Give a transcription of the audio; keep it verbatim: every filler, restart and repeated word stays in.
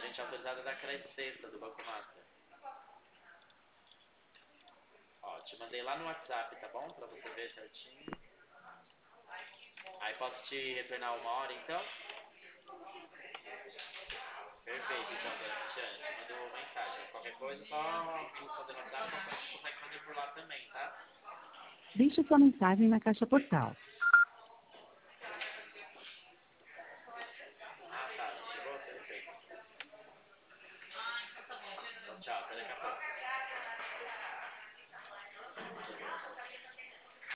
fonte autorizada da crédito texta do Banco Master. Ó, te mandei lá no WhatsApp, tá bom? Pra você ver certinho. Aí posso te retornar uma hora, então? Perfeito, então, dona Cristiane. Te mandou mensagem. Qualquer coisa, só me responder no WhatsApp, você consegue fazer por lá também, tá? Deixe sua mensagem na caixa postal.